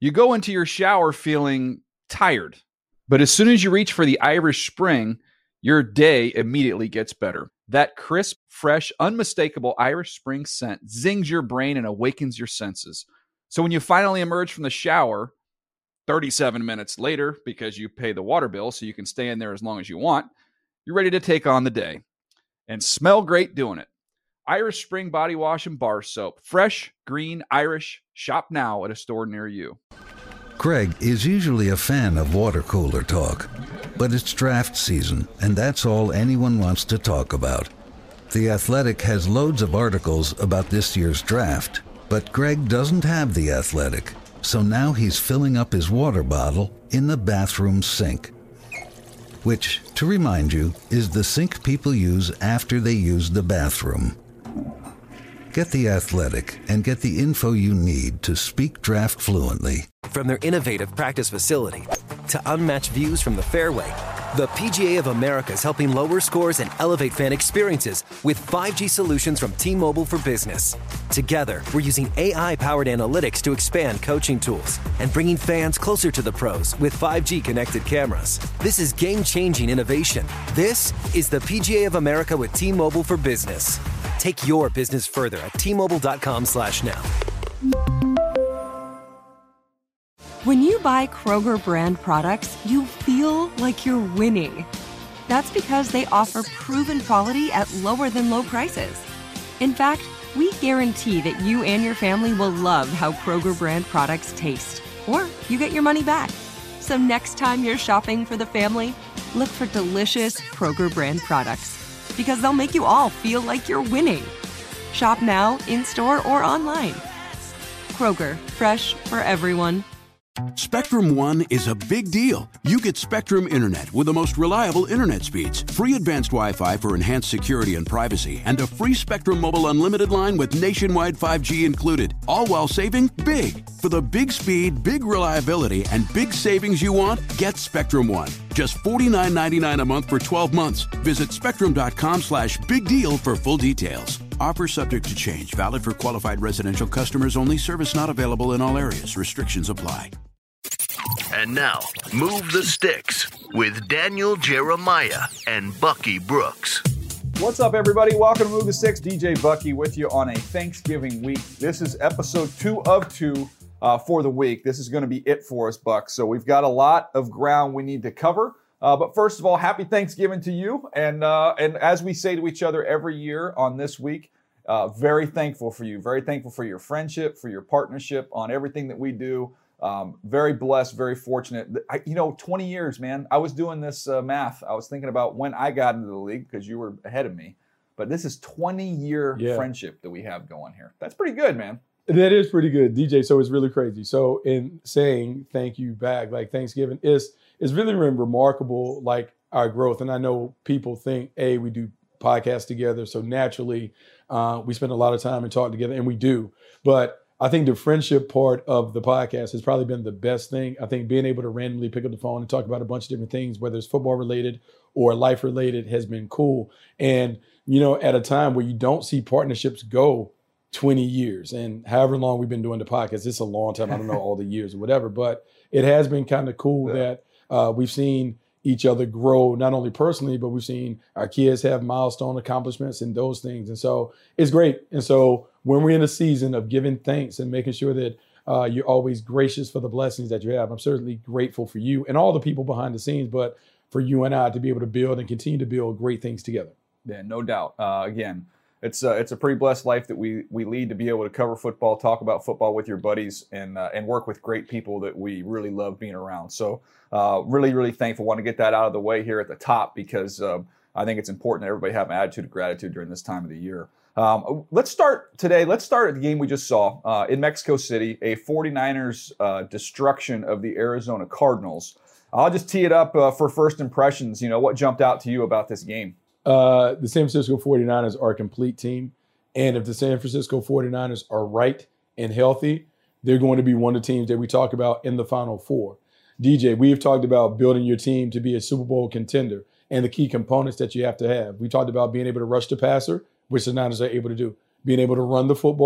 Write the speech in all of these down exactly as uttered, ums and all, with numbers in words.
You go into your shower feeling tired, but as soon as you reach for the Irish Spring, your day immediately gets better. That crisp, fresh, unmistakable Irish Spring scent zings your brain and awakens your senses. So when you finally emerge from the shower, thirty-seven minutes later, because you pay the water bill so you can stay in there as long as you want, you're ready to take on the day and smell great doing it. Irish Spring Body Wash and Bar Soap. Fresh, green, Irish. Shop now at a store near you. Greg is usually a fan of water cooler talk, but it's draft season, and that's all anyone wants to talk about. The Athletic has loads of articles about this year's draft, but Greg doesn't have The Athletic, so now he's filling up his water bottle in the bathroom sink. Which, to remind you, is the sink people use after they use the bathroom. Get The Athletic and get the info you need to speak draft fluently. From their innovative practice facility to unmatched views from the fairway, the P G A of America is helping lower scores and elevate fan experiences with five G solutions from T-Mobile for Business. Together, we're using A I-powered analytics to expand coaching tools and bringing fans closer to the pros with five G connected cameras. This is game-changing innovation. This is the P G A of America with T-Mobile for Business. Take your business further at T-Mobile.com slash now. When you buy Kroger brand products, you feel like you're winning. That's because they offer proven quality at lower than low prices. In fact, we guarantee that you and your family will love how Kroger brand products taste, or you get your money back. So next time you're shopping for the family, look for delicious Kroger brand products, because they'll make you all feel like you're winning. Shop now, in-store, or online. Kroger, fresh for everyone. Spectrum One is a big deal. You get Spectrum Internet with the most reliable internet speeds, free advanced Wi-Fi for enhanced security and privacy, and a free Spectrum Mobile Unlimited line with nationwide five G included, all while saving big. For the big speed, big reliability, and big savings you want, get Spectrum One. Just forty-nine ninety-nine a month for twelve months. Visit spectrum.com slash big deal for full details. Offer subject to change. Valid for qualified residential customers only. Service not available in all areas. Restrictions apply. And now, Move the Sticks with Daniel Jeremiah and Bucky Brooks. What's up, everybody? Welcome to Move the Sticks. D J Bucky with you on a Thanksgiving week. This is episode two of two uh, for the week. This is going to be it for us, Buck. So we've got a lot of ground we need to cover. Uh, but first of all, happy Thanksgiving to you. And uh, and as we say to each other every year on this week, uh, very thankful for you. Very thankful for your friendship, for your partnership on everything that we do. Um, very blessed, very fortunate. I, you know, twenty years, man. I was doing this uh, math. I was thinking about when I got into the league because you were ahead of me. But this is twenty-year yeah. friendship that we have going here. That's pretty good, man. That is pretty good, D J. So it's really crazy. So in saying thank you back, like Thanksgiving is is really, really remarkable, like our growth. And I know people think, hey, we do podcasts together, so naturally uh, we spend a lot of time and talk together, and we do. But I think the friendship part of the podcast has probably been the best thing. I think being able to randomly pick up the phone and talk about a bunch of different things, whether it's football related or life related, has been cool. And, you know, at a time where you don't see partnerships go twenty years and however long we've been doing the podcast, it's a long time. I don't know all the years or whatever, but it has been kind of cool yeah. that uh, we've seen each other grow, not only personally, but we've seen our kids have milestone accomplishments and those things. And so it's great. And so when we're in a season of giving thanks and making sure that uh, you're always gracious for the blessings that you have, I'm certainly grateful for you and all the people behind the scenes, but for you and I to be able to build and continue to build great things together. Yeah, no doubt. Uh, again, it's uh, it's a pretty blessed life that we we lead to be able to cover football, talk about football with your buddies, and uh, and work with great people that we really love being around. So uh, really, really thankful. Want to get that out of the way here at the top because uh, I think it's important that everybody have an attitude of gratitude during this time of the year. Um, let's start today. Let's start at the game we just saw uh, in Mexico City, a 49ers uh, destruction of the Arizona Cardinals. I'll just tee it up uh, for first impressions. You know, what jumped out to you about this game? Uh, the San Francisco 49ers are a complete team. And if the San Francisco 49ers are right and healthy, they're going to be one of the teams that we talk about in the Final Four. D J, we've talked about building your team to be a Super Bowl contender and the key components that you have to have. We talked about being able to rush the passer, which the Niners are able to do, being able to run the football,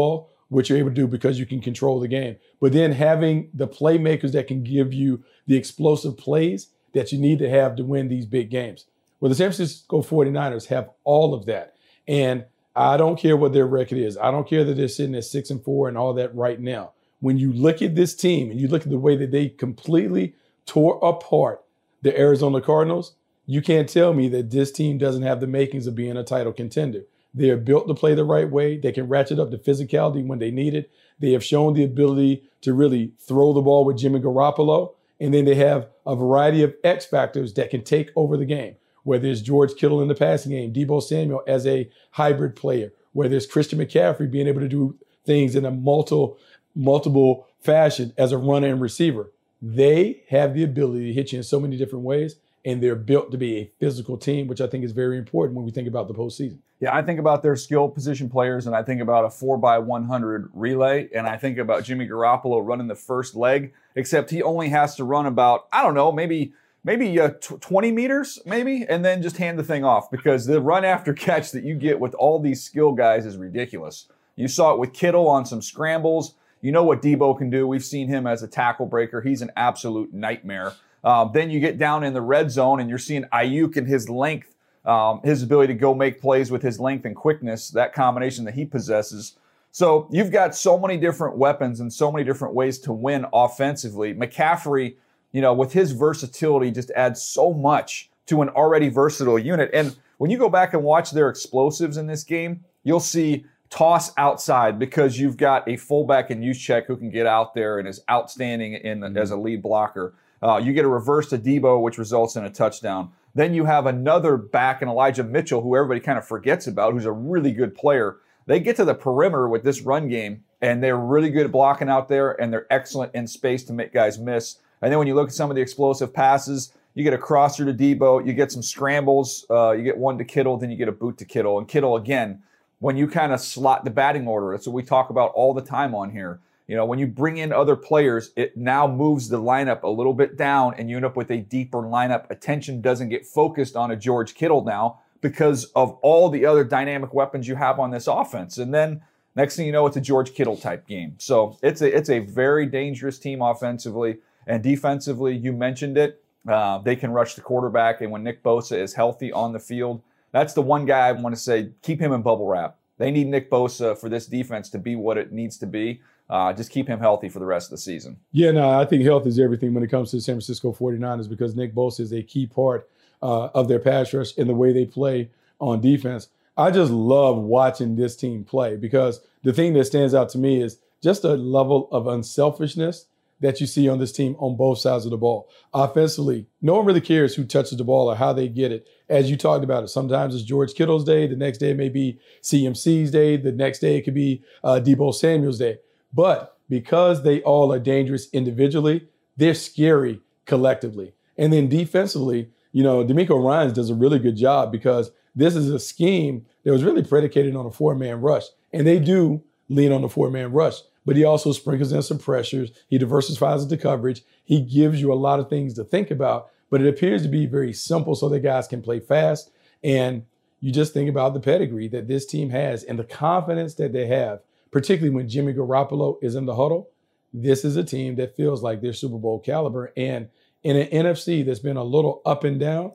what you're able to do because you can control the game. But then having the playmakers that can give you the explosive plays that you need to have to win these big games. Well, the San Francisco forty-niners have all of that. And I don't care what their record is. I don't care that they're sitting at six and four and all that right now. When you look at this team and you look at the way that they completely tore apart the Arizona Cardinals, you can't tell me that this team doesn't have the makings of being a title contender. They are built to play the right way. They can ratchet up the physicality when they need it. They have shown the ability to really throw the ball with Jimmy Garoppolo. And then they have a variety of X factors that can take over the game, whether it's George Kittle in the passing game, Deebo Samuel as a hybrid player, whether it's Christian McCaffrey being able to do things in a multiple, multiple fashion as a runner and receiver. They have the ability to hit you in so many different ways, and they're built to be a physical team, which I think is very important when we think about the postseason. Yeah, I think about their skill position players, and I think about a four by one hundred relay, and I think about Jimmy Garoppolo running the first leg, except he only has to run about, I don't know, maybe maybe uh, twenty meters, maybe, and then just hand the thing off, because the run after catch that you get with all these skill guys is ridiculous. You saw it with Kittle on some scrambles. You know what Deebo can do. We've seen him as a tackle breaker. He's an absolute nightmare. Um, then you get down in the red zone, and you're seeing Ayuk and his length, um, his ability to go make plays with his length and quickness, that combination that he possesses. So you've got so many different weapons and so many different ways to win offensively. McCaffrey, you know, with his versatility, just adds so much to an already versatile unit. And when you go back and watch their explosives in this game, you'll see toss outside, because you've got a fullback in Juszczyk who can get out there and is outstanding in the, as a lead blocker. Uh, you get a reverse to Deebo, which results in a touchdown. Then you have another back in Elijah Mitchell, who everybody kind of forgets about, who's a really good player. They get to the perimeter with this run game, and they're really good at blocking out there, and they're excellent in space to make guys miss. And then when you look at some of the explosive passes, you get a crosser to Deebo, you get some scrambles, uh, you get one to Kittle, then you get a boot to Kittle. And Kittle, again, when you kind of slot the batting order, that's what we talk about all the time on here. You know, when you bring in other players, it now moves the lineup a little bit down, and you end up with a deeper lineup. Attention doesn't get focused on a George Kittle now because of all the other dynamic weapons you have on this offense. And then next thing you know, it's a George Kittle type game. So it's a, it's a very dangerous team offensively. And defensively, you mentioned it, uh, they can rush the quarterback. And when Nick Bosa is healthy on the field, that's the one guy I want to say, keep him in bubble wrap. They need Nick Bosa for this defense to be what it needs to be. Uh, just keep him healthy for the rest of the season. Yeah, no, I think health is everything when it comes to the San Francisco forty-niners, because Nick Bosa is a key part uh, of their pass rush and the way they play on defense. I just love watching this team play, because the thing that stands out to me is just a level of unselfishness that you see on this team on both sides of the ball. Offensively, no one really cares who touches the ball or how they get it. As you talked about it, sometimes it's George Kittle's day. The next day it may be C M C's day. The next day it could be uh, Deebo Samuel's day. But because they all are dangerous individually, they're scary collectively. And then defensively, you know, D'Amico Ryans does a really good job, because this is a scheme that was really predicated on a four-man rush. And they do lean on the four-man rush. But he also sprinkles in some pressures. He diversifies the coverage. He gives you a lot of things to think about. But it appears to be very simple so that guys can play fast. And you just think about the pedigree that this team has and the confidence that they have, particularly when Jimmy Garoppolo is in the huddle. This is a team that feels like they're Super Bowl caliber. And in an N F C that's been a little up and down,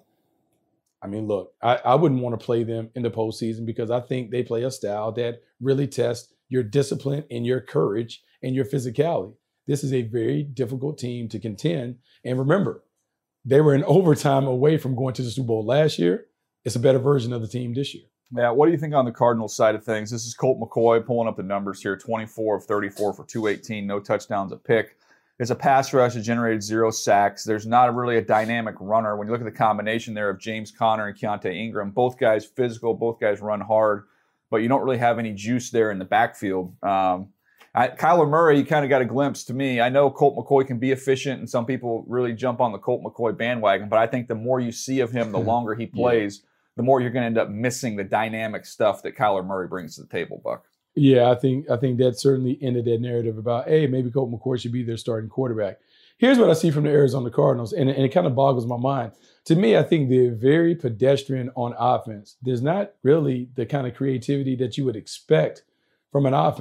I mean, look, I, I wouldn't want to play them in the postseason, because I think they play a style that really tests your discipline and your courage and your physicality. This is a very difficult team to contend. And remember, they were in overtime away from going to the Super Bowl last year. It's a better version of the team this year. Yeah, what do you think on the Cardinals side of things? This is Colt McCoy pulling up the numbers here, twenty-four of thirty-four for two eighteen, no touchdowns, a pick. It's a pass rush that generated zero sacks. There's not really a dynamic runner. When you look at the combination there of James Conner and Keontae Ingram, both guys physical, both guys run hard, but you don't really have any juice there in the backfield. Um, I, Kyler Murray, you kind of got a glimpse to me. I know Colt McCoy can be efficient, and some people really jump on the Colt McCoy bandwagon, but I think the more you see of him, the longer he plays, yeah. the more you're going to end up missing the dynamic stuff that Kyler Murray brings to the table, Buck. Yeah, I think I think that certainly ended that narrative about, hey, maybe Colt McCoy should be their starting quarterback. Here's what I see from the Arizona Cardinals, and, and it kind of boggles my mind. To me, I think they're very pedestrian on offense. There's not really the kind of creativity that you would expect from an offense.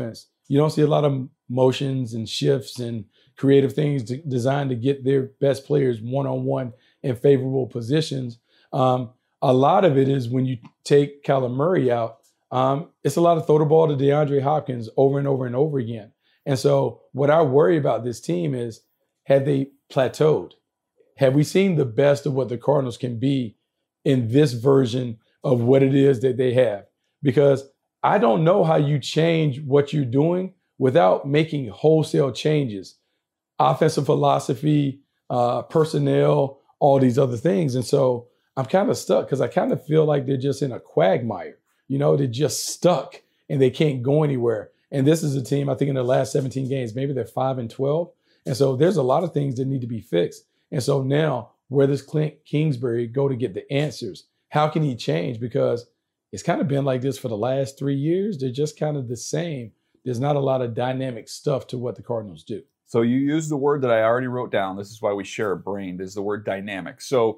You don't see a lot of motions and shifts and creative things to, designed to get their best players one-on-one in favorable positions. Um, a lot of it is when you take Kyler Murray out, um, it's a lot of throw the ball to DeAndre Hopkins over and over and over again. And so what I worry about this team is, have they plateaued? Have we seen the best of what the Cardinals can be in this version of what it is that they have? Because I don't know how you change what you're doing without making wholesale changes, offensive philosophy, uh, personnel, all these other things. And so I'm kind of stuck because I kind of feel like they're just in a quagmire. You know, they're just stuck and they can't go anywhere. And this is a team, I think in the last seventeen games, maybe they're five and twelve. And so there's a lot of things that need to be fixed. And so now, where does Clint Kingsbury go to get the answers? How can he change? Because it's kind of been like this for the last three years. They're just kind of the same. There's not a lot of dynamic stuff to what the Cardinals do. So you used the word that I already wrote down. This is why we share a brain, is the word dynamic. So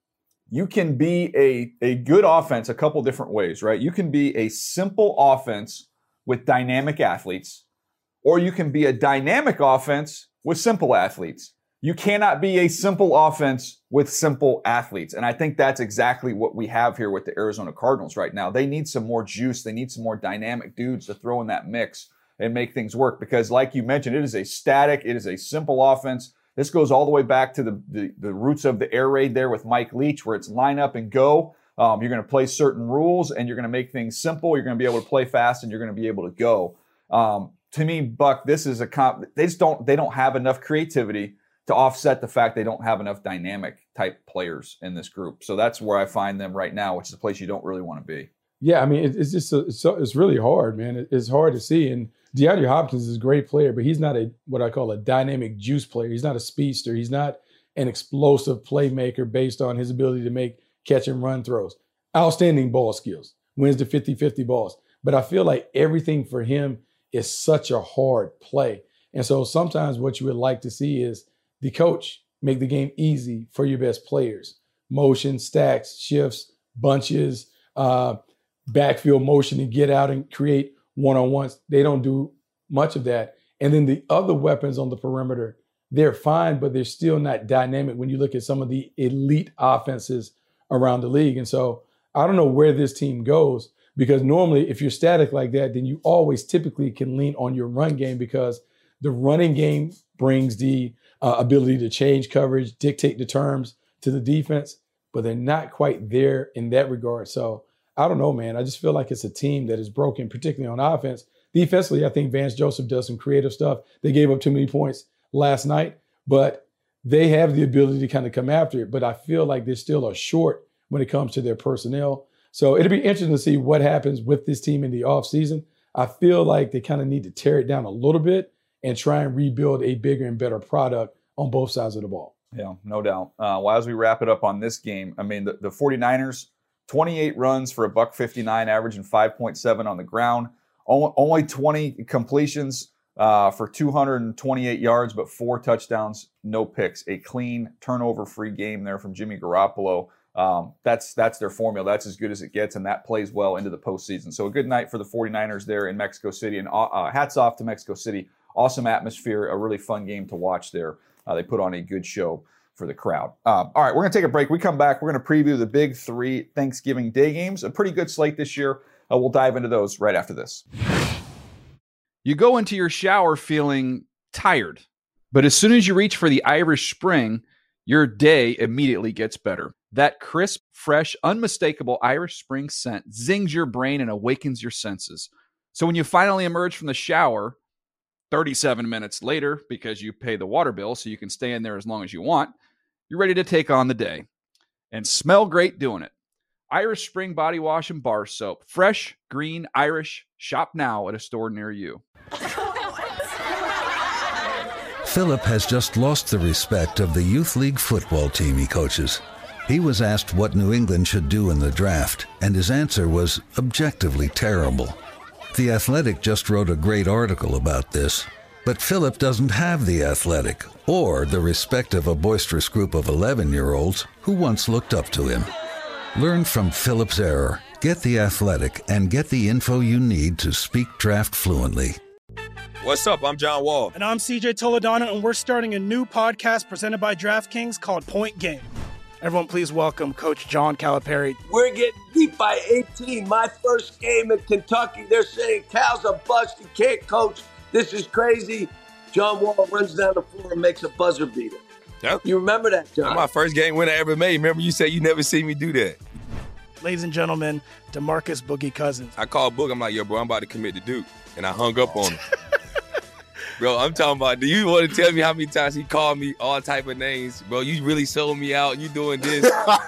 you can be a, a good offense a couple different ways, right? You can be a simple offense with dynamic athletes, or you can be a dynamic offense with simple athletes. You cannot be a simple offense with simple athletes. And I think that's exactly what we have here with the Arizona Cardinals right now. They need some more juice. They need some more dynamic dudes to throw in that mix and make things work. Because like you mentioned, it is a static, it is a simple offense. This goes all the way back to the, the, the roots of the air raid there with Mike Leach, where it's line up and go. Um, you're going to play certain rules and you're going to make things simple. You're going to be able to play fast and you're going to be able to go. Um, to me, Buck, this is a comp. They just don't, they don't have enough creativity to offset the fact they don't have enough dynamic type players in this group. So that's where I find them right now, which is a place you don't really want to be. Yeah, I mean, it, it's just a, it's, so, it's really hard, man. It, it's hard to see. And DeAndre Hopkins is a great player, but he's not a what I call a dynamic juice player. He's not a speedster. He's not an explosive playmaker based on his ability to make catch and run throws. Outstanding ball skills, wins the fifty-fifty balls. But I feel like everything for him is such a hard play. And so sometimes what you would like to see is the coach make the game easy for your best players. Motion, stacks, shifts, bunches, uh, backfield motion to get out and create one-on-ones. They don't do much of that. And then the other weapons on the perimeter, they're fine, but they're still not dynamic when you look at some of the elite offenses around the league. And so I don't know where this team goes, because normally if you're static like that, then you always typically can lean on your run game, because the running game brings the uh, ability to change coverage, dictate the terms to the defense, but they're not quite there in that regard. So I don't know, man. I just feel like it's a team that is broken, particularly on offense. Defensively, I think Vance Joseph does some creative stuff. They gave up too many points last night, but they have the ability to kind of come after it. But I feel like they're still a short when it comes to their personnel. So it'll be interesting to see what happens with this team in the offseason. I feel like they kind of need to tear it down a little bit and try and rebuild a bigger and better product on both sides of the ball. Yeah, no doubt. Uh, well, as we wrap it up on this game, I mean, the, the 49ers, twenty-eight runs for a buck fifty-nine, averaging five point seven on the ground. Only twenty completions uh, for two hundred twenty-eight yards, but four touchdowns, no picks. A clean, turnover-free game there from Jimmy Garoppolo. Um, that's that's their formula. That's as good as it gets, and that plays well into the postseason. So a good night for the 49ers there in Mexico City, and uh, hats off to Mexico City. Awesome atmosphere, a really fun game to watch there. Uh, they put on a good show for the crowd. Um, all right, we're going to take a break. We come back, we're going to preview the big three Thanksgiving Day games. A pretty good slate this year. Uh, we'll dive into those right after this. You go into your shower feeling tired, but as soon as you reach for the Irish Spring, your day immediately gets better. That crisp, fresh, unmistakable Irish Spring scent zings your brain and awakens your senses. So when you finally emerge from the shower, thirty-seven minutes later, because you pay the water bill so you can stay in there as long as you want, you're ready to take on the day and smell great doing it. Irish Spring Body Wash and Bar Soap. Fresh, green, Irish. Shop now at a store near you. Philip has just lost the respect of the youth league football team he coaches. He was asked what New England should do in the draft, and his answer was objectively terrible. The Athletic just wrote a great article about this, but Philip doesn't have the Athletic or the respect of a boisterous group of eleven-year-olds who once looked up to him. Learn from Philip's error, get the Athletic, and get the info you need to speak draft fluently. What's up? I'm John Wall. And I'm C J Toledano, and we're starting a new podcast presented by DraftKings called Point Game. Everyone, please welcome Coach John Calipari. We're getting beat by eighteen. My first game in Kentucky, they're saying Cal's a bust. He can't coach. This is crazy. John Wall runs down the floor and makes a buzzer beater. Yep. You remember that, John? That's my first game winner I ever made. Remember you said you never seen me do that. Ladies and gentlemen, DeMarcus Boogie Cousins. I called Boog. I'm like, yo, bro, I'm about to commit to Duke. And I hung up on him. Bro, I'm talking about, do you want to tell me how many times he called me all type of names? Bro, you really sold me out. You doing this.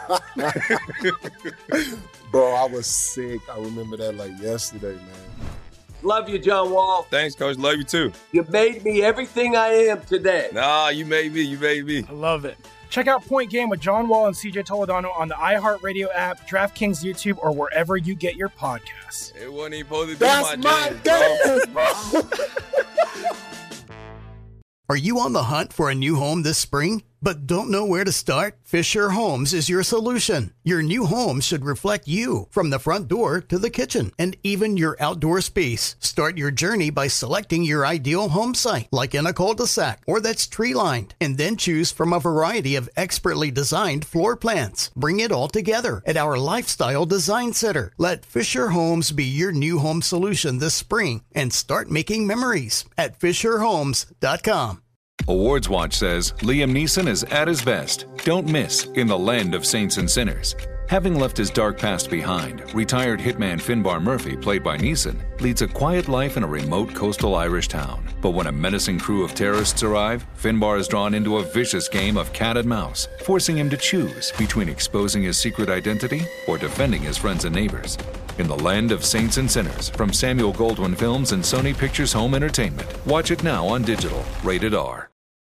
Bro, I was sick. I remember that like yesterday, man. Love you, John Wall. Thanks, Coach. Love you, too. You made me everything I am today. Nah, you made me. You made me. I love it. Check out Point Game with John Wall and C J Toledano on the iHeartRadio app, DraftKings YouTube, or wherever you get your podcasts. It wasn't even supposed to be That's my, my jam, game, bro. Are you on the hunt for a new home this spring, but don't know where to start? Fisher Homes is your solution. Your new home should reflect you, from the front door to the kitchen, and even your outdoor space. Start your journey by selecting your ideal home site, like in a cul-de-sac or that's tree-lined, and then choose from a variety of expertly designed floor plans. Bring it all together at our Lifestyle Design Center. Let Fisher Homes be your new home solution this spring, and start making memories at fisher homes dot com. Awards Watch says Liam Neeson is at his best. Don't miss In the Land of Saints and Sinners. Having left his dark past behind, retired hitman Finbar Murphy, played by Neeson, leads a quiet life in a remote coastal Irish town. But when a menacing crew of terrorists arrive, Finbar is drawn into a vicious game of cat and mouse, forcing him to choose between exposing his secret identity or defending his friends and neighbors. In the Land of Saints and Sinners, from Samuel Goldwyn Films and Sony Pictures Home Entertainment. Watch it now on digital. Rated R.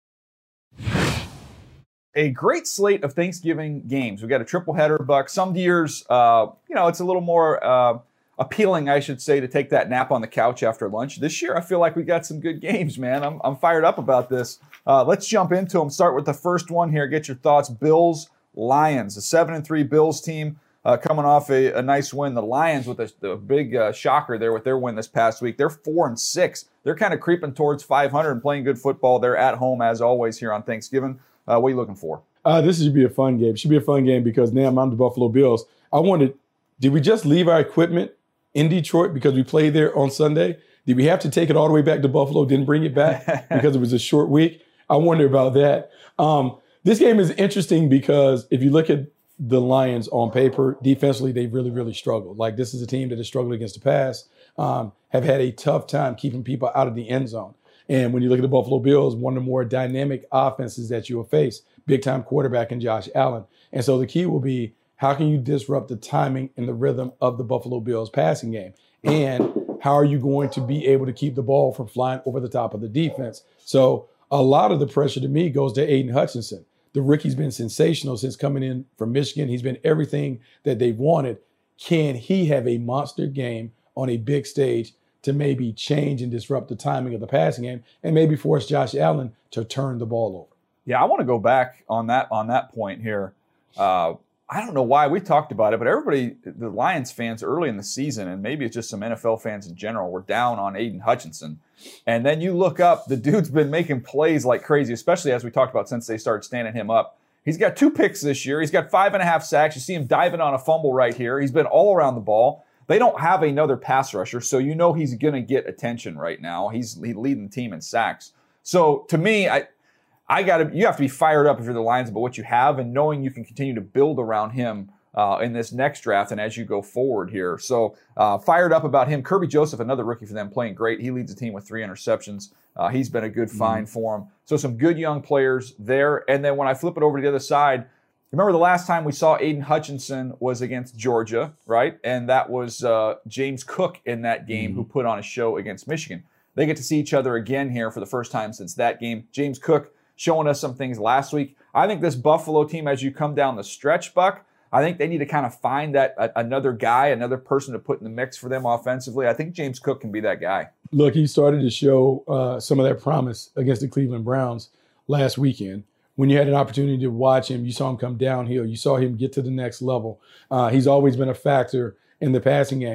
A great slate of Thanksgiving games. We've got a triple header, Buck. Some years, uh, you know, it's a little more uh, appealing, I should say, to take that nap on the couch after lunch. This year, I feel like we got some good games, man. I'm, I'm fired up about this. Uh, let's jump into them. Start with the first one here. Get your thoughts. Bills, Lions. A seven and three Bills team uh, coming off a, a nice win. The Lions with a, a big uh, shocker there with their win this past week. They're four and six. They're kind of creeping towards five hundred and playing good football. They're at home, as always, here on Thanksgiving. Uh, what are you looking for? Uh, this should be a fun game. It should be a fun game because now I'm the Buffalo Bills. I wanted, did we just leave our equipment in Detroit because we played there on Sunday? Did we have to take it all the way back to Buffalo, didn't bring it back because it was a short week? I wonder about that. Um, this game is interesting because if you look at the Lions on paper, defensively, they've really, really struggled. Like, this is a team that has struggled against the pass, um, have had a tough time keeping people out of the end zone. And when you look at the Buffalo Bills, one of the more dynamic offenses that you will face, big-time quarterback in Josh Allen. And so the key will be, how can you disrupt the timing and the rhythm of the Buffalo Bills passing game? And how are you going to be able to keep the ball from flying over the top of the defense? So a lot of the pressure to me goes to Aiden Hutchinson. The rookie's been sensational since coming in from Michigan. He's been everything that they've wanted. Can he have a monster game on a big stage to maybe change and disrupt the timing of the passing game and maybe force Josh Allen to turn the ball over? Yeah, I want to go back on that on that point here. Uh, I don't know why we talked about it, but everybody, the Lions fans early in the season, and maybe it's just some N F L fans in general, were down on Aiden Hutchinson. And then you look up, the dude's been making plays like crazy, especially as we talked about since they started standing him up. He's got two picks this year. He's got five and a half sacks. You see him diving on a fumble right here. He's been all around the ball. They don't have another pass rusher, so you know he's going to get attention right now. He's leading the team in sacks. So to me, I I got to. You have to be fired up if you're the Lions about what you have, and knowing you can continue to build around him uh, in this next draft and as you go forward here. So uh, fired up about him. Kirby Joseph, another rookie for them, playing great. He leads the team with three interceptions. Uh, he's been a good find mm-hmm. for him. So some good young players there. And then when I flip it over to the other side, remember the last time we saw Aiden Hutchinson was against Georgia, right? And that was uh, James Cook in that game mm-hmm. who put on a show against Michigan. They get to see each other again here for the first time since that game. James Cook showing us some things last week. I think this Buffalo team, as you come down the stretch, Buck, I think they need to kind of find that uh, another guy, another person to put in the mix for them offensively. I think James Cook can be that guy. Look, he started to show uh, some of that promise against the Cleveland Browns last weekend. When you had an opportunity to watch him, you saw him come downhill. You saw him get to the next level. Uh, he's always been a factor in the passing game.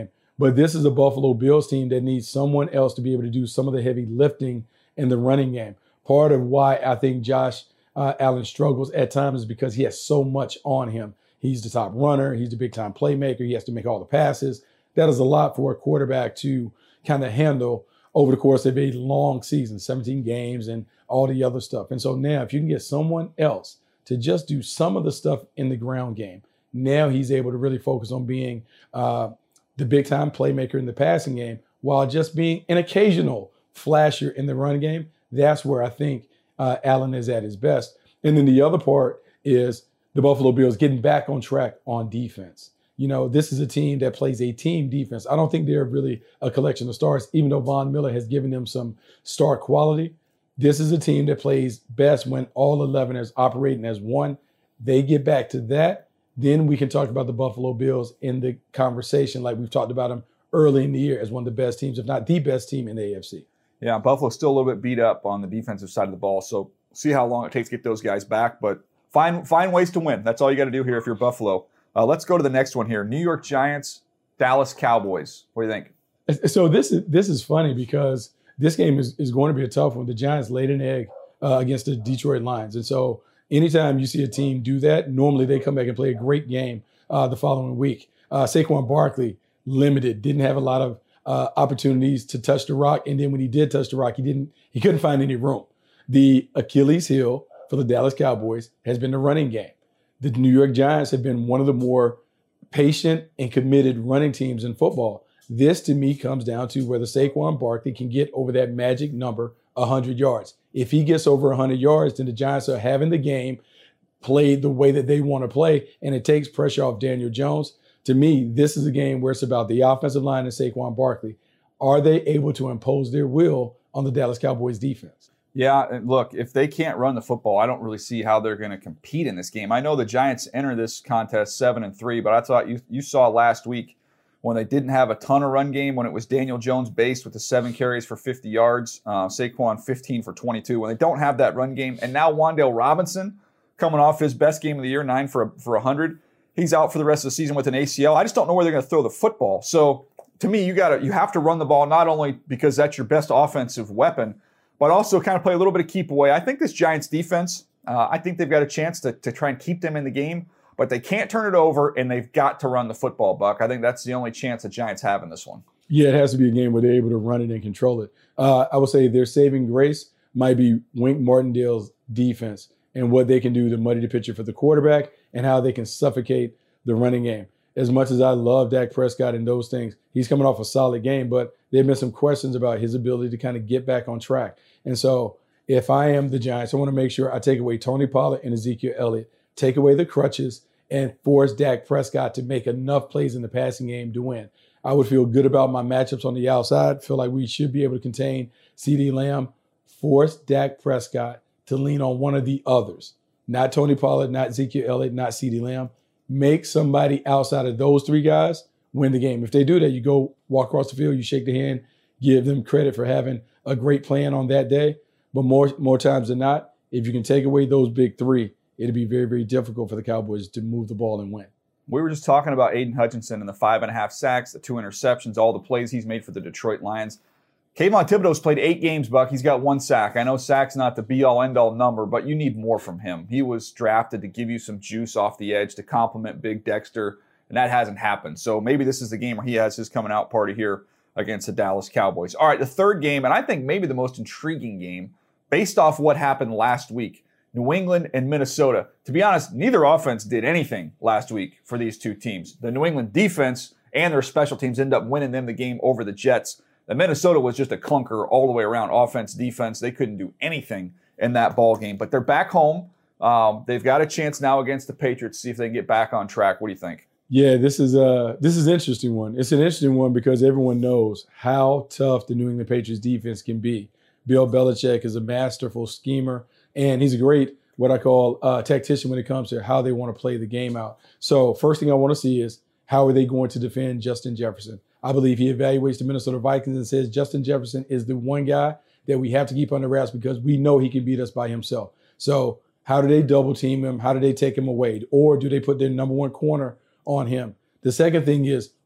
But this is a Buffalo Bills team that needs someone else to be able to do some of the heavy lifting in the running game. Part of why I think Josh uh, Allen struggles at times is because he has so much on him. He's the top runner. He's the big-time playmaker. He has to make all the passes. That is a lot for a quarterback to kind of handle over the course of a long season, seventeen games and all the other stuff. And so now if you can get someone else to just do some of the stuff in the ground game, now he's able to really focus on being uh, the big-time playmaker in the passing game while just being an occasional flasher in the run game. That's where I think uh, Allen is at his best. And then the other part is the Buffalo Bills getting back on track on defense. You know, this is a team that plays a team defense. I don't think they're really a collection of stars, even though Von Miller has given them some star quality. This is a team that plays best when all eleven is operating as one. They get back to that. Then we can talk about the Buffalo Bills in the conversation like we've talked about them early in the year as one of the best teams, if not the best team in the A F C. Yeah, Buffalo's still a little bit beat up on the defensive side of the ball, so see how long it takes to get those guys back. But find, find ways to win. That's all you got to do here if you're Buffalo. Uh, let's go to the next one here. New York Giants, Dallas Cowboys. What do you think? So this is this is funny because this game is, is going to be a tough one. The Giants laid an egg uh, against the Detroit Lions. And so anytime you see a team do that, normally they come back and play a great game uh, the following week. Uh, Saquon Barkley, limited, didn't have a lot of uh, opportunities to touch the rock. And then when he did touch the rock, he didn't he couldn't find any room. The Achilles heel for the Dallas Cowboys has been the running game. The New York Giants have been one of the more patient and committed running teams in football. This, to me, comes down to whether Saquon Barkley can get over that magic number, one hundred yards. If he gets over one hundred yards, then the Giants are having the game played the way that they want to play, and it takes pressure off Daniel Jones. To me, this is a game where it's about the offensive line and Saquon Barkley. Are they able to impose their will on the Dallas Cowboys defense? Yeah, and look, if they can't run the football, I don't really see how they're going to compete in this game. I know the Giants enter this contest seven and three, but I thought you you saw last week when they didn't have a ton of run game, when it was Daniel Jones based with the seven carries for fifty yards, uh, Saquon fifteen for twenty-two. When they don't have that run game, and now Wan'Dale Robinson coming off his best game of the year, nine for for one hundred, he's out for the rest of the season with an A C L. I just don't know where they're going to throw the football. So to me, you got to you have to run the ball not only because that's your best offensive weapon, but also kind of play a little bit of keep away. I think this Giants defense, uh, I think they've got a chance to, to try and keep them in the game, but they can't turn it over, and they've got to run the football, Buck. I think that's the only chance the Giants have in this one. Yeah, it has to be a game where they're able to run it and control it. Uh, I would say their saving grace might be Wink Martindale's defense and what they can do to muddy the picture for the quarterback and how they can suffocate the running game. As much as I love Dak Prescott and those things, he's coming off a solid game, but there have been some questions about his ability to kind of get back on track. And so if I am the Giants, I want to make sure I take away Tony Pollard and Ezekiel Elliott, take away the crutches, and force Dak Prescott to make enough plays in the passing game to win. I would feel good about my matchups on the outside, feel like we should be able to contain CeeDee Lamb, force Dak Prescott to lean on one of the others, not Tony Pollard, not Ezekiel Elliott, not CeeDee Lamb. Make somebody outside of those three guys win the game. If they do that, you go walk across the field, you shake their hand, give them credit for having a great plan on that day. But more more times than not, if you can take away those big three, it'll be very, very difficult for the Cowboys to move the ball and win. We were just talking about Aiden Hutchinson and the five and a half sacks, the two interceptions, all the plays he's made for the Detroit Lions. Kayvon Thibodeau's played eight games, Buck. He's got one sack. I know sack's not the be-all, end-all number, but you need more from him. He was drafted to give you some juice off the edge to complement Big Dexter, and that hasn't happened. So maybe this is the game where he has his coming out party here against the Dallas Cowboys. All right, the third game, and I think maybe the most intriguing game, based off what happened last week, New England and Minnesota. To be honest, neither offense did anything last week for these two teams. The New England defense and their special teams end up winning them the game over the Jets. The Minnesota was just a clunker all the way around, offense, defense. They couldn't do anything in that ball game. But they're back home. Um, they've got a chance now against the Patriots to see if they can get back on track. What do you think? Yeah, this is a this is an interesting one. It's an interesting one because everyone knows how tough the New England Patriots defense can be. Bill Belichick is a masterful schemer, and he's a great, what I call, uh, tactician when it comes to how they want to play the game out. So first thing I want to see is how are they going to defend Justin Jefferson? I believe he evaluates the Minnesota Vikings and says Justin Jefferson is the one guy that we have to keep under wraps because we know he can beat us by himself. So how do they double team him? How do they take him away? Or do they put their number one corner on him? The second thing is,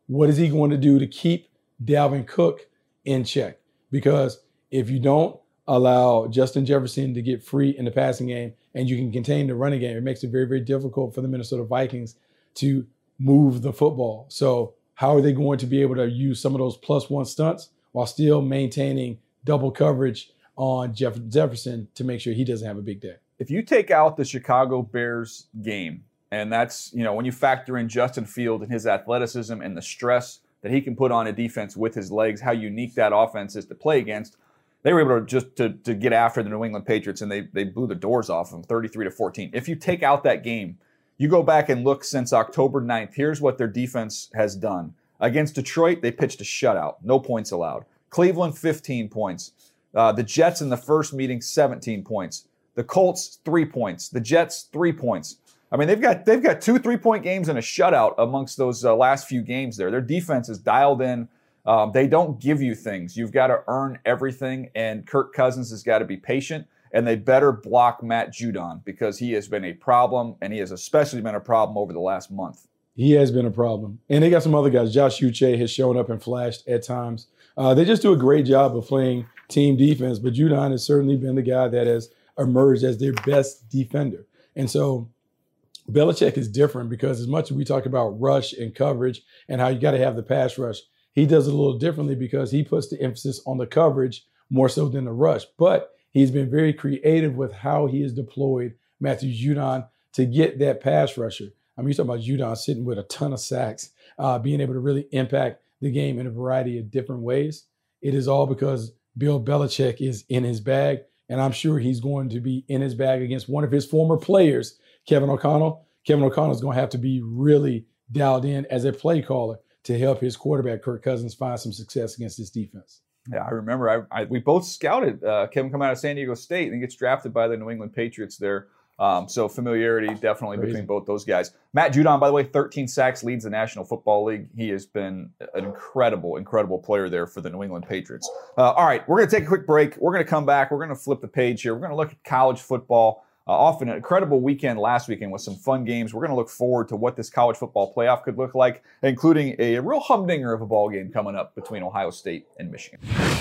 what is he going to do to keep Dalvin Cook in check? Because if you don't allow Justin Jefferson to get free in the passing game and you can contain the running game, it makes it very, very difficult for the Minnesota Vikings to move the football. So how are they going to be able to use some of those plus one stunts while still maintaining double coverage on Jeff- Jefferson to make sure he doesn't have a big day? If you take out the Chicago Bears game, and that's, you know, when you factor in Justin Fields and his athleticism and the stress that he can put on a defense with his legs, how unique that offense is to play against, they were able to just to, to get after the New England Patriots, and they they blew the doors off them, thirty-three to fourteen. If you take out that game, you go back and look since October ninth, here's what their defense has done. Against Detroit, they pitched a shutout, no points allowed. Cleveland, fifteen points. Uh, the Jets in the first meeting, seventeen points. The Colts, three points. The Jets, three points. I mean, they've got they've got two three-point games and a shutout amongst those uh, last few games there. Their defense is dialed in. Um, they don't give you things. You've got to earn everything, and Kirk Cousins has got to be patient, and they better block Matt Judon because he has been a problem, and he has especially been a problem over the last month. He has been a problem. And they got some other guys. Josh Uche has shown up and flashed at times. Uh, they just do a great job of playing team defense, but Judon has certainly been the guy that has emerged as their best defender. And so Belichick is different because as much as we talk about rush and coverage and how you got to have the pass rush, he does it a little differently because he puts the emphasis on the coverage more so than the rush. But he's been very creative with how he has deployed Matthew Judon to get that pass rusher. I mean, you're talking about Judon sitting with a ton of sacks, uh, being able to really impact the game in a variety of different ways. It is all because Bill Belichick is in his bag, and I'm sure he's going to be in his bag against one of his former players, Kevin O'Connell. Kevin O'Connell is going to have to be really dialed in as a play caller to help his quarterback, Kirk Cousins, find some success against this defense. Yeah, I remember I, I, we both scouted uh, Kevin come out of San Diego State and gets drafted by the New England Patriots there. Um, so familiarity definitely Crazy. between both those guys. Matt Judon, by the way, thirteen sacks, leads the National Football League. He has been an incredible, incredible player there for the New England Patriots. Uh, all right, we're going to take a quick break. We're going to come back. We're going to flip the page here. We're going to look at college football. Uh, off an incredible weekend last weekend with some fun games. We're going to look forward to what this college football playoff could look like, including a real humdinger of a ball game coming up between Ohio State and Michigan.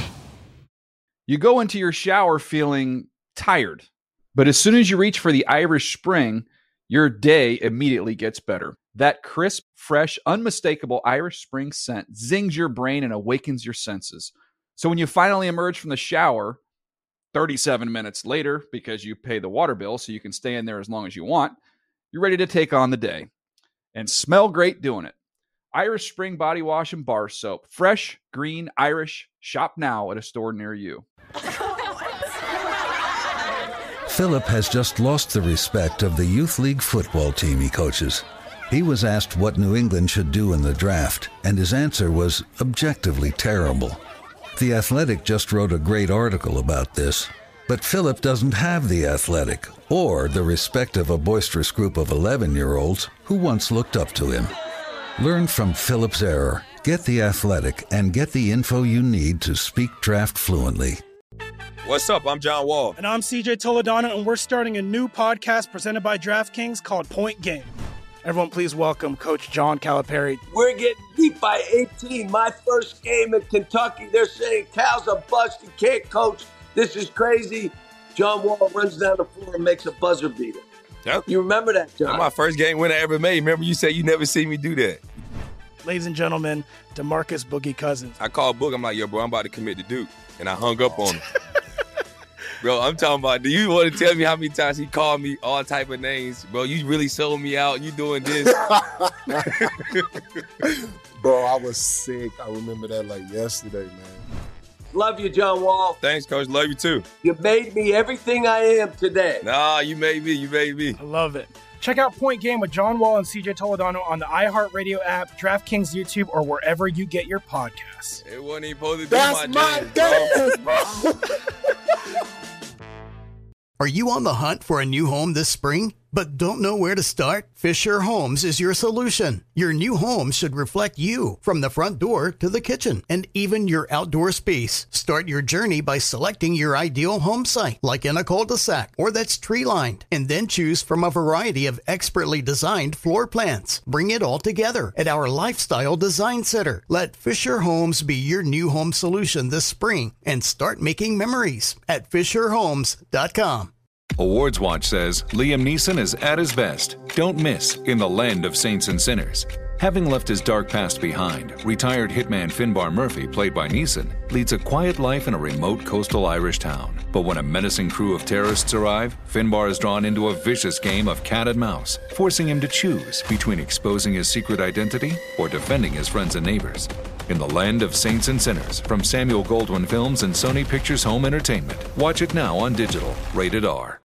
You go into your shower feeling tired, but as soon as you reach for the Irish Spring, your day immediately gets better. That crisp, fresh, unmistakable Irish Spring scent zings your brain and awakens your senses. So when you finally emerge from the shower, thirty-seven minutes later, because you pay the water bill so you can stay in there as long as you want, you're ready to take on the day and smell great doing it. Irish Spring Body Wash and Bar Soap. Fresh, green, Irish. Shop now at a store near you. Philip has just lost the respect of the youth league football team he coaches. He was asked what New England should do in the draft, and his answer was objectively terrible. The Athletic just wrote a great article about this, but Philip doesn't have The Athletic or the respect of a boisterous group of eleven-year-olds who once looked up to him. Learn from Philip's error, get The Athletic, and get the info you need to speak draft fluently. What's up? I'm John Wall. And I'm C J Toledano, and we're starting a new podcast presented by DraftKings called Point Game. Everyone, please welcome Coach John Calipari. We're getting beat by eighteen. My first game in Kentucky, they're saying Cal's a bust. He can't coach. This is crazy. John Wall runs down the floor and makes a buzzer beater. Yep. You remember that, John? That's my first game winner I ever made. Remember you said you never see me do that. Ladies and gentlemen, DeMarcus Boogie Cousins. I called Boog. I'm like, yo, bro, I'm about to commit to Duke. And I hung up on him. Bro, I'm talking about, do you want to tell me how many times he called me all type of names? Bro, you really sold me out. You doing this. Bro, I was sick. I remember that like yesterday, man. Love you, John Wall. Thanks, Coach. Love you, too. You made me everything I am today. Nah, you made me. You made me. I love it. Check out Point Game with John Wall and C J Toledano on the iHeartRadio app, DraftKings YouTube, or wherever you get your podcasts. It wasn't even supposed to be That's my my dance, dance, bro. Are you on the hunt for a new home this spring? but don't know where to start? Fisher Homes is your solution. Your new home should reflect you, from the front door to the kitchen and even your outdoor space. Start your journey by selecting your ideal home site, like in a cul-de-sac or that's tree-lined, and then choose from a variety of expertly designed floor plans. Bring it all together at our Lifestyle Design Center. Let Fisher Homes be your new home solution this spring and start making memories at fisher homes dot com. Awards Watch says Liam Neeson is at his best. Don't miss in the land of saints and sinners. Having left his dark past behind, retired hitman Finbar Murphy, played by Neeson, leads a quiet life in a remote coastal Irish town. But when a menacing crew of terrorists arrive, Finbar is drawn into a vicious game of cat and mouse, forcing him to choose between exposing his secret identity or defending his friends and neighbors. In the land of saints and sinners, from Samuel Goldwyn Films and Sony Pictures Home Entertainment. Watch it now on digital. Rated R.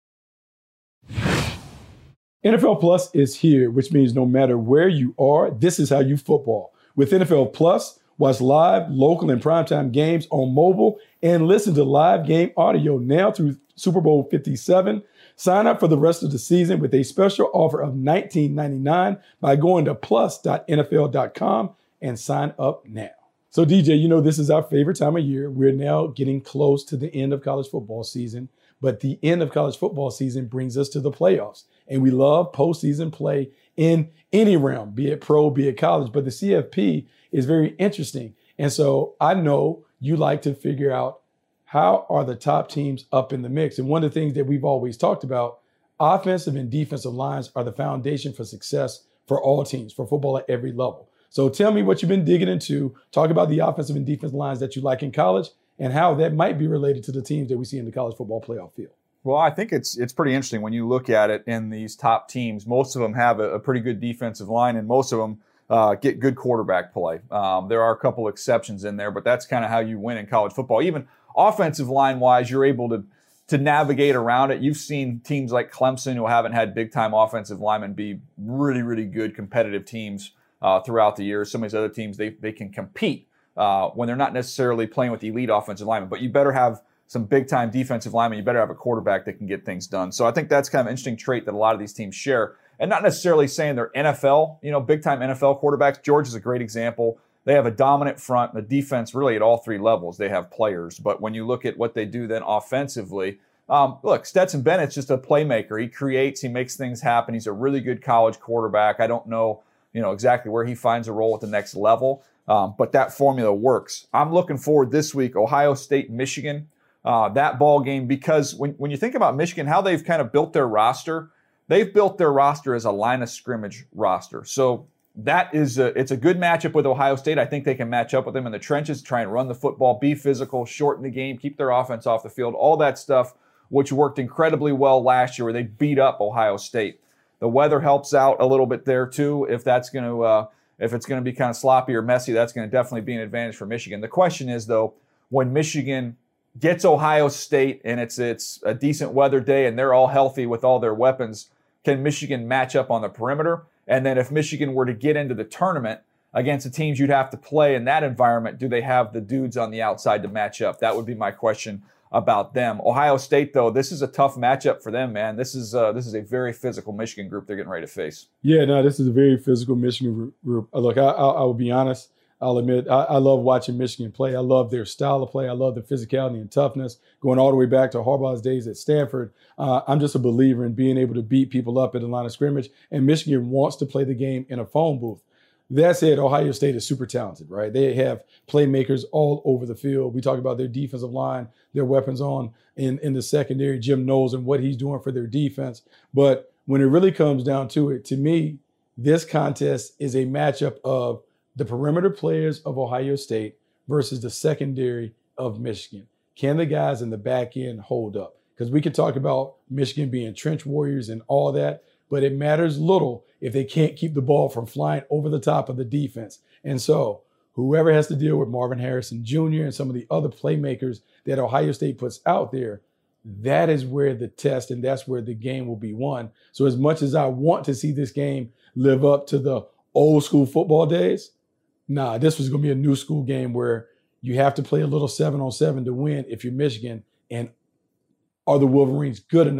N F L Plus is here, which means no matter where you are, this is how you football. With N F L Plus, watch live, local, and primetime games on mobile and listen to live game audio now through Super Bowl fifty-seven. Sign up for the rest of the season with a special offer of nineteen ninety-nine dollars by going to plus dot N F L dot com and sign up now. So D J, you know this is our favorite time of year. We're now getting close to the end of college football season, but the end of college football season brings us to the playoffs. And we love postseason play in any realm, be it pro, be it college. But the C F P is very interesting. And so I know you like to figure out how are the top teams up in the mix. And one of the things that we've always talked about, offensive and defensive lines are the foundation for success for all teams, for football at every level. So tell me what you've been digging into. Talk about the offensive and defensive lines that you like in college and how that might be related to the teams that we see in the college football playoff field. Well, I think it's it's pretty interesting when you look at it in these top teams. Most of them have a, a pretty good defensive line, and most of them uh, get good quarterback play. Um, there are a couple exceptions in there, but that's kind of how you win in college football. Even offensive line-wise, you're able to to navigate around it. You've seen teams like Clemson, who haven't had big-time offensive linemen, be really, really good competitive teams uh, throughout the years. Some of these other teams, they they can compete uh, when they're not necessarily playing with the elite offensive linemen, but you better have some big-time defensive linemen. You better have a quarterback that can get things done. So I think that's kind of an interesting trait that a lot of these teams share. And not necessarily saying they're N F L, you know, big-time N F L quarterbacks. Georgia's a great example. They have a dominant front, the defense really at all three levels. They have players. But when you look at what they do then offensively, um, look, Stetson Bennett's just a playmaker. He creates, he makes things happen. He's a really good college quarterback. I don't know, you know, exactly where he finds a role at the next level, um, but that formula works. I'm looking forward this week, Ohio State, Michigan. Uh, that ball game, because when, when you think about Michigan, how they've kind of built their roster, they've built their roster as a line of scrimmage roster. So that is a, it's a good matchup with Ohio State. I think they can match up with them in the trenches, try and run the football, be physical, shorten the game, keep their offense off the field, all that stuff, which worked incredibly well last year where they beat up Ohio State. The weather helps out a little bit there too. If that's going to, uh, if it's going to be kind of sloppy or messy, that's going to definitely be an advantage for Michigan. The question is though, when Michigan gets Ohio State and it's it's a decent weather day and they're all healthy with all their weapons, can Michigan match up on the perimeter? And then if Michigan were to get into the tournament against the teams you'd have to play in that environment, do they have the dudes on the outside to match up? That would be my question about them. Ohio State, though, this is a tough matchup for them, man. This is uh, this is a very physical Michigan group they're getting ready to face. Yeah, no, this is a very physical Michigan group. Look, I, I, I will be honest. I'll admit, I, I love watching Michigan play. I love their style of play. I love the physicality and toughness. Going all the way back to Harbaugh's days at Stanford, uh, I'm just a believer in being able to beat people up at the line of scrimmage, and Michigan wants to play the game in a phone booth. That said, Ohio State is super talented, right? They have playmakers all over the field. We talk about their defensive line, their weapons on in, in the secondary, Jim Knowles and what he's doing for their defense. But when it really comes down to it, to me, this contest is a matchup of the perimeter players of Ohio State versus the secondary of Michigan. Can the guys in the back end hold up? Because we can talk about Michigan being trench warriors and all that, but it matters little if they can't keep the ball from flying over the top of the defense. And so whoever has to deal with Marvin Harrison Junior and some of the other playmakers that Ohio State puts out there, that is where the test and that's where the game will be won. So as much as I want to see this game live up to the old school football days, nah, this was going to be a new school game where you have to play a little seven on seven to win if you're Michigan. And are the Wolverines good enough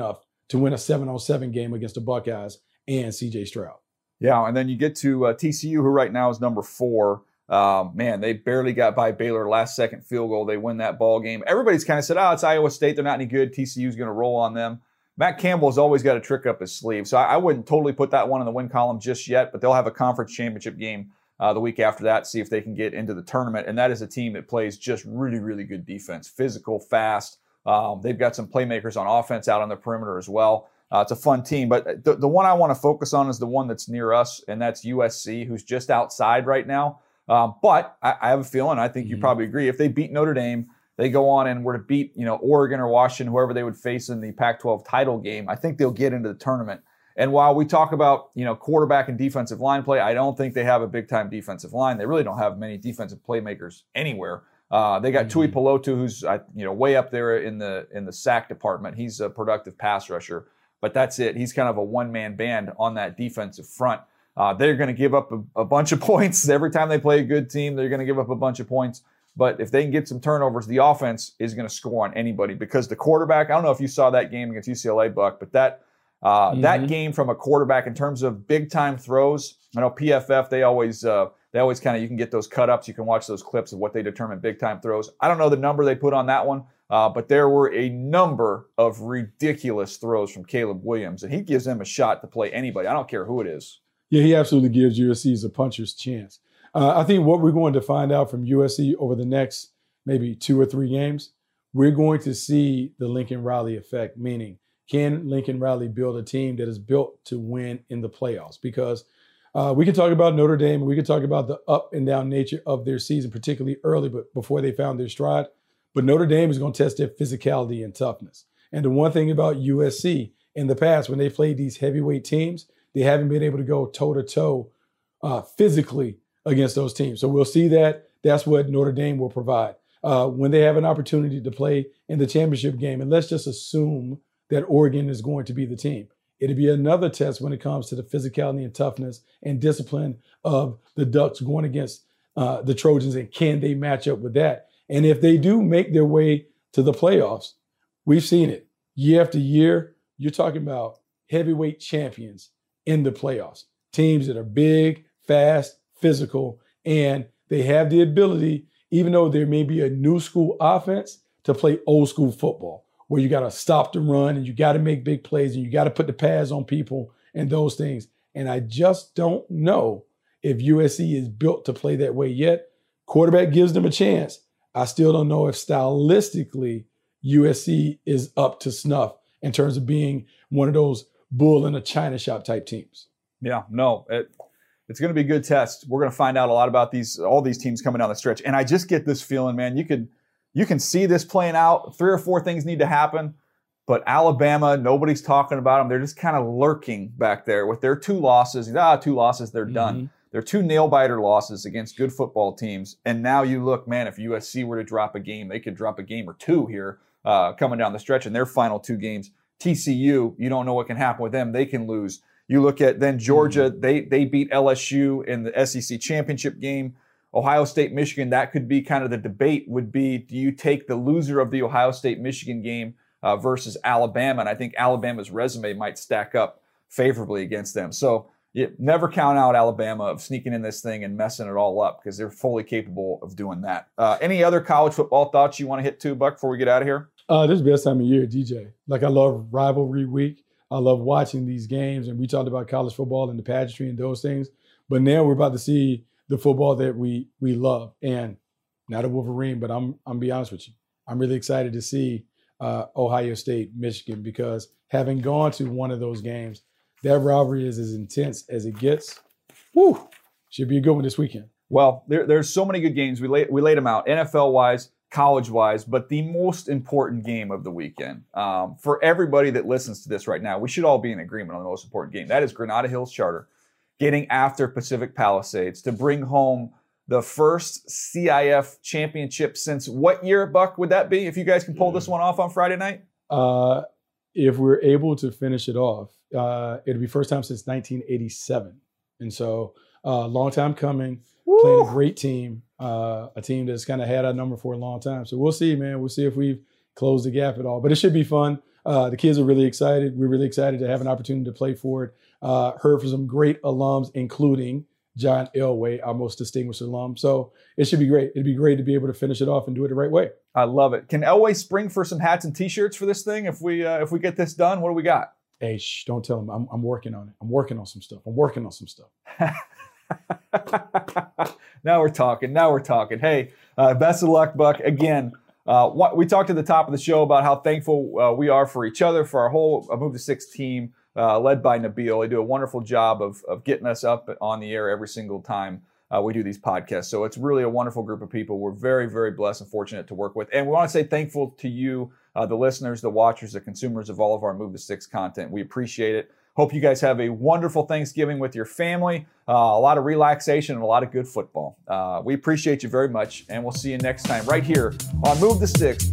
to win a seven on seven game against the Buckeyes and C J Stroud. Yeah, and then you get to uh, T C U, who right now is number four. Um, man, they barely got by Baylor, last second field goal. They win that ball game. Everybody's kind of said, oh, it's Iowa State. They're not any good. T C U's going to roll on them. Matt Campbell's always got a trick up his sleeve. So I, I wouldn't totally put that one in the win column just yet, but they'll have a conference championship game uh, the week after that, see if they can get into the tournament. And that is a team that plays just really, really good defense, physical, fast. Um, they've got some playmakers on offense out on the perimeter as well. Uh, it's a fun team, but the, the one I want to focus on is the one that's near us, and that's U S C, who's just outside right now. Um, but I, I have a feeling, I think mm-hmm. you probably agree, if they beat Notre Dame, they go on and were to beat, you know, Oregon or Washington, whoever they would face in the Pac twelve title game, I think they'll get into the tournament. And while we talk about, you know, quarterback and defensive line play, I don't think they have a big-time defensive line. They really don't have many defensive playmakers anywhere. Uh, they got mm-hmm. Tui Pelotu, who's, you know, way up there in the in the sack department. He's a productive pass rusher. But that's it. He's kind of a one-man band on that defensive front. Uh, they're going to give up a, a bunch of points. Every time they play a good team, they're going to give up a bunch of points. But if they can get some turnovers, the offense is going to score on anybody because the quarterback, I don't know if you saw that game against U C L A, Buck, but that uh, mm-hmm. that game from a quarterback in terms of big-time throws, I know P F F, they always uh, they always kind of, you can get those cut-ups. You can watch those clips of what they determine big-time throws. I don't know the number they put on that one. Uh, but there were a number of ridiculous throws from Caleb Williams, and he gives them a shot to play anybody. I don't care who it is. Yeah, he absolutely gives U S C a puncher's chance. Uh, I think what we're going to find out from U S C over the next maybe two or three games, we're going to see the Lincoln Riley effect, meaning can Lincoln Riley build a team that is built to win in the playoffs? Because uh, we can talk about Notre Dame, and we can talk about the up and down nature of their season, particularly early, but before they found their stride. But Notre Dame is going to test their physicality and toughness. And the one thing about U S C in the past, when they played these heavyweight teams, they haven't been able to go toe-to-toe uh, physically against those teams. So we'll see that. That's what Notre Dame will provide. Uh, when they have an opportunity to play in the championship game, and let's just assume that Oregon is going to be the team. It'll be another test when it comes to the physicality and toughness and discipline of the Ducks going against uh, the Trojans, and can they match up with that? And if they do make their way to the playoffs, we've seen it year after year. You're talking about heavyweight champions in the playoffs, teams that are big, fast, physical, and they have the ability, even though there may be a new school offense, to play old school football, where you got to stop the run and you got to make big plays and you got to put the pads on people and those things. And I just don't know if U S C is built to play that way yet. Quarterback gives them a chance. I still don't know if stylistically U S C is up to snuff in terms of being one of those bull in a china shop type teams. Yeah, no, it, it's going to be a good test. We're going to find out a lot about these, all these teams coming down the stretch. And I just get this feeling, man, you could, you can see this playing out. Three or four things need to happen, but Alabama, nobody's talking about them. They're just kind of lurking back there with their two losses. Ah, two losses, they're mm-hmm. done. They're two nail-biter losses against good football teams. And now you look, man, if U S C were to drop a game, they could drop a game or two here uh, coming down the stretch in their final two games. T C U, you don't know what can happen with them. They can lose. You look at then Georgia, mm-hmm. they they beat L S U in the S E C championship game. Ohio State, Michigan, that could be kind of the debate would be, do you take the loser of the Ohio State-Michigan game uh, versus Alabama? And I think Alabama's resume might stack up favorably against them. So you never count out Alabama of sneaking in this thing and messing it all up, because they're fully capable of doing that. Uh, any other college football thoughts you want to hit too, Buck, before we get out of here? Uh, this is the best time of year, D J. Like, I love rivalry week. I love watching these games. And we talked about college football and the pageantry and those things. But now we're about to see the football that we we love. And not a Wolverine, but I'm I'm be honest with you. I'm really excited to see uh, Ohio State, Michigan, because having gone to one of those games, that rivalry is as intense as it gets. Whew, should be a good one this weekend. Well, there, there's so many good games. We laid, we laid them out, N F L-wise, college-wise, but the most important game of the weekend, um, for everybody that listens to this right now, we should all be in agreement on the most important game. That is Granada Hills Charter getting after Pacific Palisades to bring home the first C I F championship since what year, Buck, would that be, if you guys can pull this one off on Friday night? Uh, if we're able to finish it off, uh, it'll be first time since nineteen eighty-seven. And so uh, long time coming, Woo! Playing a great team, uh, a team that's kind of had our number for a long time. So we'll see, man. We'll see if we've closed the gap at all. But it should be fun. uh, the kids are really excited. We're really excited to have an opportunity to play for it. Uh, heard from some great alums, including John Elway, our most distinguished alum. So it should be great. It'd be great to be able to finish it off and do it the right way. I love it. Can Elway spring for some hats and T-shirts for this thing if we uh, if we get this done? What do we got? Hey, shh, don't tell him. I'm, I'm working on it. I'm working on some stuff. I'm working on some stuff. Now we're talking. Now we're talking. Hey, uh, best of luck, Buck. Again, uh, what, we talked at the top of the show about how thankful uh, we are for each other, for our whole uh, Move the Six team, uh, led by Nabil. They do a wonderful job of, of getting us up on the air every single time uh, we do these podcasts. So it's really a wonderful group of people. We're very, very blessed and fortunate to work with. And we want to say thankful to you, uh, the listeners, the watchers, the consumers of all of our Move the Six content. We appreciate it. Hope you guys have a wonderful Thanksgiving with your family, uh, a lot of relaxation, and a lot of good football. Uh, we appreciate you very much, and we'll see you next time right here on Move the Six.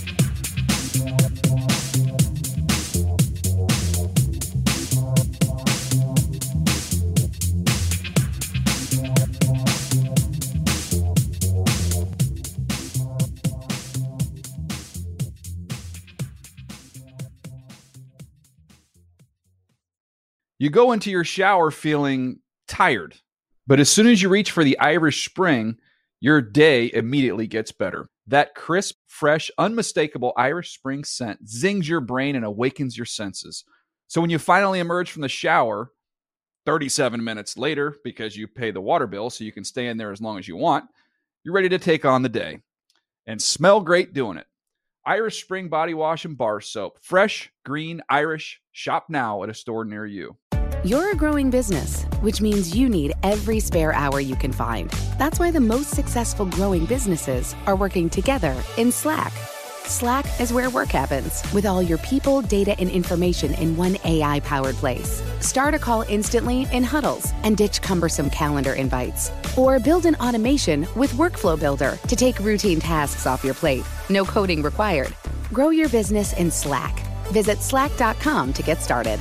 You go into your shower feeling tired, but as soon as you reach for the Irish Spring, your day immediately gets better. That crisp, fresh, unmistakable Irish Spring scent zings your brain and awakens your senses. So when you finally emerge from the shower, thirty-seven minutes later, because you pay the water bill so you can stay in there as long as you want, you're ready to take on the day and smell great doing it. Irish Spring Body Wash and Bar Soap. Fresh, green, Irish. Shop now at a store near you. You're a growing business, which means you need every spare hour you can find. That's why the most successful growing businesses are working together in Slack. Slack is where work happens, with all your people, data, and information in one A I-powered place. Start a call instantly in huddles and ditch cumbersome calendar invites. Or build an automation with Workflow Builder to take routine tasks off your plate. No coding required. Grow your business in Slack. Visit slack dot com to get started.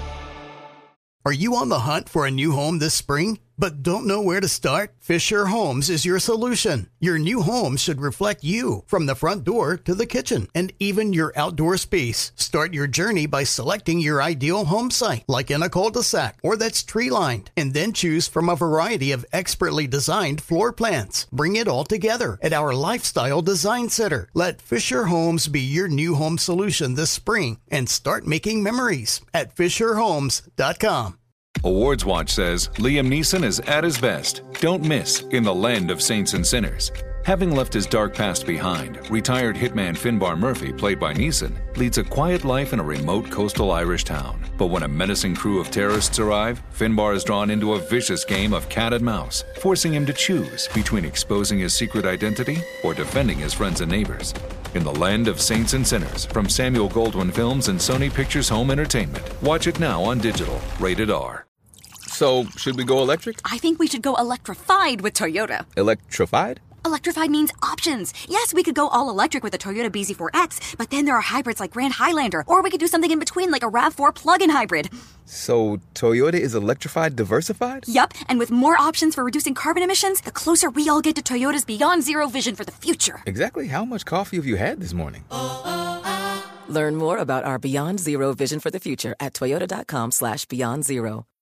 Are you on the hunt for a new home this spring, but don't know where to start? Fisher Homes is your solution. Your new home should reflect you, from the front door to the kitchen, and even your outdoor space. Start your journey by selecting your ideal home site, like in a cul-de-sac or that's tree-lined, and then choose from a variety of expertly designed floor plans. Bring it all together at our Lifestyle Design Center. Let Fisher Homes be your new home solution this spring and start making memories at fisher homes dot com. Awards Watch says Liam Neeson is at his best. Don't miss In the Land of Saints and Sinners. Having left his dark past behind, retired hitman Finbar Murphy, played by Neeson, leads a quiet life in a remote coastal Irish town. But when a menacing crew of terrorists arrive, Finbar is drawn into a vicious game of cat and mouse, forcing him to choose between exposing his secret identity or defending his friends and neighbors. In the Land of Saints and Sinners, from Samuel Goldwyn Films and Sony Pictures Home Entertainment. Watch it now on digital. Rated R. So, should we go electric? I think we should go electrified with Toyota. Electrified? Electrified means options. Yes, we could go all electric with the Toyota B Z four X, but then there are hybrids like Grand Highlander, or we could do something in between like a RAV four plug-in hybrid. So, Toyota is electrified diversified? Yup, and with more options for reducing carbon emissions, the closer we all get to Toyota's Beyond Zero vision for the future. Exactly how much coffee have you had this morning? Learn more about our Beyond Zero vision for the future at toyota dot com slash beyond zero.